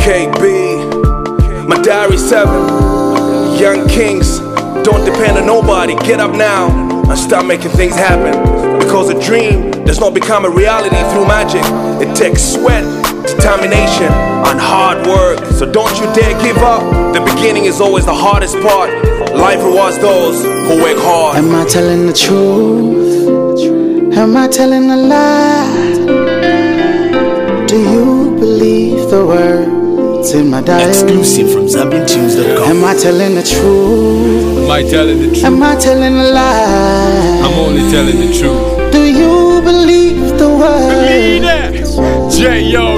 KB, my diary 7, young kings, don't depend on nobody, get up now and start making things happen. Because a dream does not become a reality through magic. It takes sweat, determination, and hard work. So don't you dare give up. The beginning is always the hardest part. Life rewards those who work hard. Am I telling the truth? Am I telling a lie? Do you believe the words in my diary? Exclusive from ZambianTunes.com. Am I telling the truth? Am I telling the truth? Am I telling a lie? I'm only telling the truth. Do you believe the words? J.O.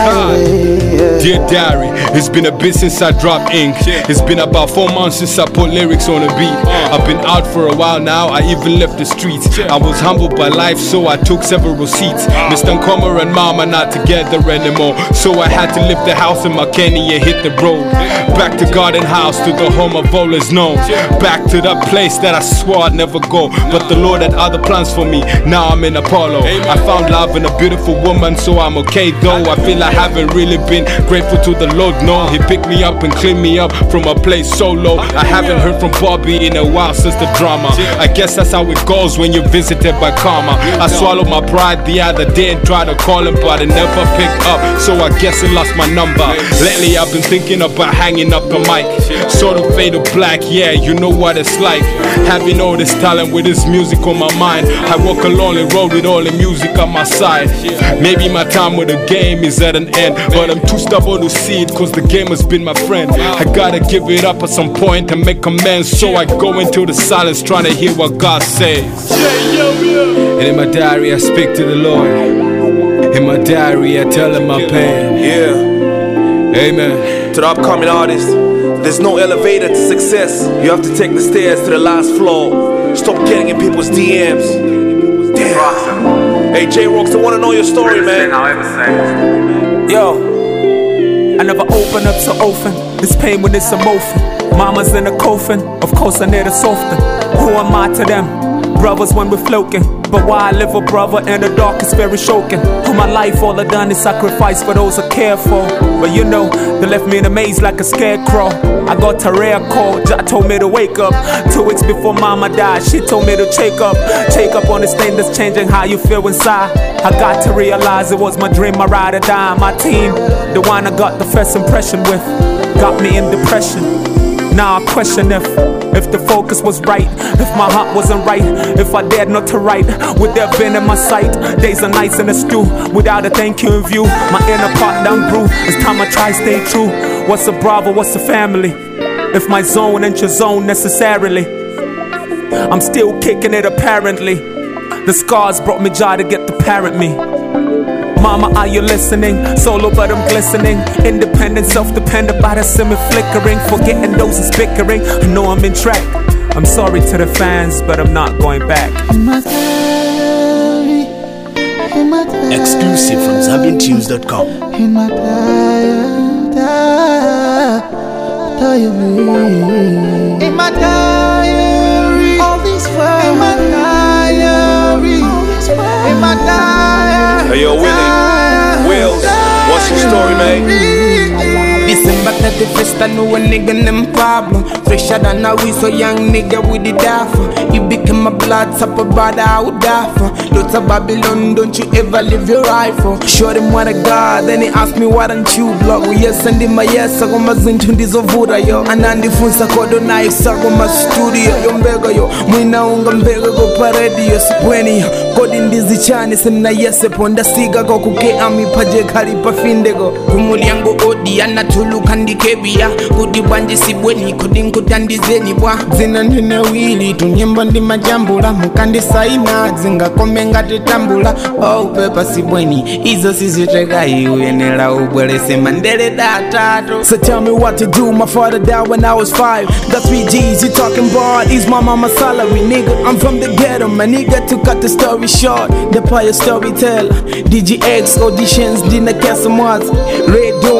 Dear Diary, it's been a bit since I dropped ink. It's been about 4 months since I put lyrics on a beat. I've been out for a while now, I even left the streets. I was humbled by life, so I took several seats. Mr. Nkomo and Mom are not together anymore, so I had to leave the house in Makeni and hit the road. Back to Garden House, to the home of all is known. Back to that place that I swore I'd never go, but the Lord had other plans for me. Now I'm in Apollo. I found love in a beautiful woman, so I'm okay though. I feel I haven't really been grateful to the Lord, no. He picked me up and cleaned me up from a place so low. I haven't heard from Bobby in a while since the drama. I guess that's how it goes when you're visited by karma. I swallowed my pride the other day and tried to call him, but it never picked up, so I guess he lost my number. Lately I've been thinking about hanging up the mic. Sort of fade to black, yeah, you know what it's like. Having all this talent with this music on my mind. I walk a lonely road with all the music on my side. Maybe my time with the game is at an end, but I'm too stubborn to see it, cause the game has been my friend. I gotta give it up at some point and make amends, so I go into the silence trying to hear what God says. And in my diary I speak to the Lord. In my diary I tell him my pain. Yeah. Amen. To the upcoming artists, there's no elevator to success. You have to take the stairs to the last floor. Stop getting in people's DMs. Damn. Hey J-Rocks, I wanna know your story, man. Yo, I never open up so often. This pain when it's a morphin'. Mama's in a coffin, of course I need a soften. Who am I to them? Brothers when we're floating. But why I live a brother in the dark is very shocking. All my life all I done is sacrifice for those I care for. But you know, they left me in a maze like a scarecrow. I got a rare call, Jah told me to wake up. 2 weeks before mama died, she told me to check up. Check up on this thing that's changing how you feel inside. I got to realize it was my dream, my ride or die. My team, the one I got the first impression with, got me in depression. Now I question if the focus was right, if my heart wasn't right, if I dared not to write, would there have been in my sight days and nights in a stew without a thank you in view? My inner part down grew. It's time I try stay true. What's a brother? What's a family? If my zone ain't your zone necessarily, I'm still kicking it apparently. The scars brought me joy to get to parent me. Mama, are you listening? Solo but I'm glistening. Independent, self-dependent, but I see me flickering. Forgetting those is bickering. I know I'm in track. I'm sorry to the fans, but I'm not going back. Exclusive from ZambianTunes.com. In my diary, in my diary, all these words. In my diary, in my diary. Hey yo, Willie, Wills, what's your story, man? December 31st, I know a nigga named Pablo. Fresher than a we, so young nigga with the daffer. You became my blood, supper brother, I would die for. Lots of Babylon, don't you ever leave your rifle. Show them what I got, then he asked me why don't you block. We yes and in my yes, I go my zintu ndizo vura yo. Anandi funsa kodo knife, sargo my studio. Yo mbega yo, mwina unga mbega go paredi yo. Sipweni yo, kodi ndizi chani semna yese ponda siga go kuke ami paje kari pa findego. Kumuli yango odi anatulu kandi kebia. Kudi banji sibweni kodi nkutandi zeni bwa. Zina nene wili tunyemba ndi majambula. Mukandi saina zinga komenga tetambula. Oh pepa sibweni izo siziteka iuyenela ubwelese mandele datato. So tell me what to do, my father died when I was 5. Got 3 G's, you talking about is my mama's salary, nigga. I'm from the ghetto, my nigga, to cut the story short. The player storyteller, DGX auditions, dinner cast some words. Radio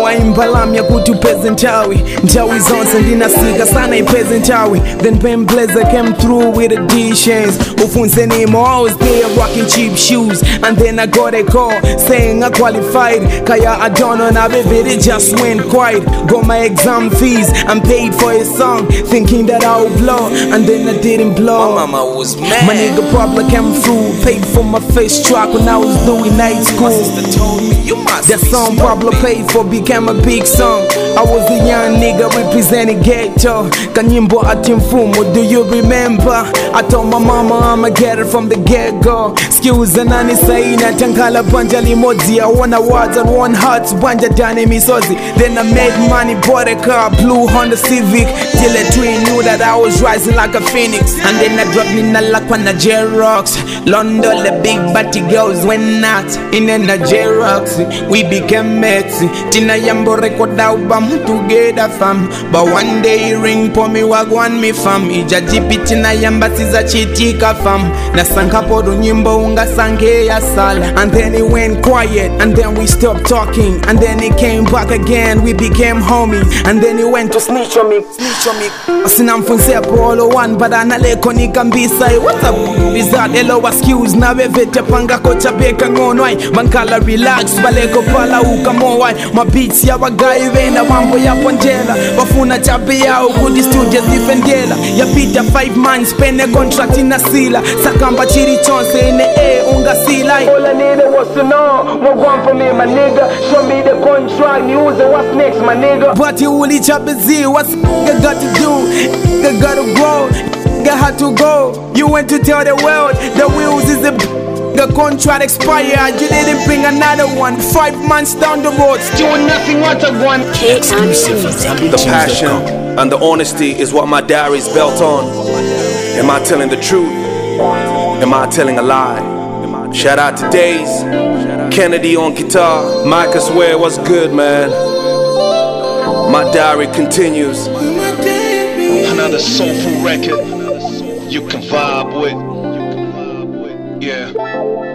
waimbalamya kuti upeze nthawi zonse ndinasika sana ipeze nthawi. Then Ben Blazer came through with additions. Ufunse name, I was there rocking cheap shoes. And then I got a call saying I qualified. Kaya I don't know now, baby, it just went quiet. Got my exam fees and paid for a song, thinking that I would blow, and then I didn't blow. My mama was mad. My nigga Pablo came through, paid for my first track when I was doing night school. Told me, you must that song Pablo paid for became a big song. I was a young nigga representing ghetto. Kanyimbo atimfumo, do you remember? I told my mama I'ma get it from the get-go. Excuse and nani saina tankala banja limodzi. I won awards and won hearts banja dani misozi. Then I made money, bought a car, blue Honda Civic. Till a twin knew that I was rising like a phoenix. And then I dropped in a lock on the J-Rocks. London, the big batty girls went nuts. In a J-Rocks, we became mates. Tina Yambo record album together fam. But one day he ring for me wagwan me fam. Ija jipi Tina Yamba siza chitika fam. Na sanka podo nyimbo unga sange ya sala. And then he went quiet, and then we stopped talking. And then he came back again, we became homies. And then he went to snitch on me. Sinamfunse Apollo 1, but analeko nikambisa. What's up, bizarre, hello, excuse. Na vevete panga kocha beka ngonwai. Mankala relax, baleko pala uka mowai. My beats ya wagai vena mambo ya ponjela. Wafuna chape yao kudi studios defendela. Ya pita 5 months, pene contract in a sila. Sakamba chiri chonse in the unga sila. All I needed was to know what want for me, my nigga. Show me the contract, news and what's next, my nigga. But you will each up Z, what's nigga got to do? Nigga gotta grow, nigga had to go. You went to tell the world the wheels is the contract expired. You didn't bring another one. 5 months down the road, still nothing what I want. Exclusive from ZambianTunes.com. The passion and the honesty is what my diary is built on. Am I telling the truth? Am I telling a lie? Shout out to Days, Kennedy on guitar, Mike I swear what's good, man. My diary continues. Another soulful record you can vibe with. Yeah.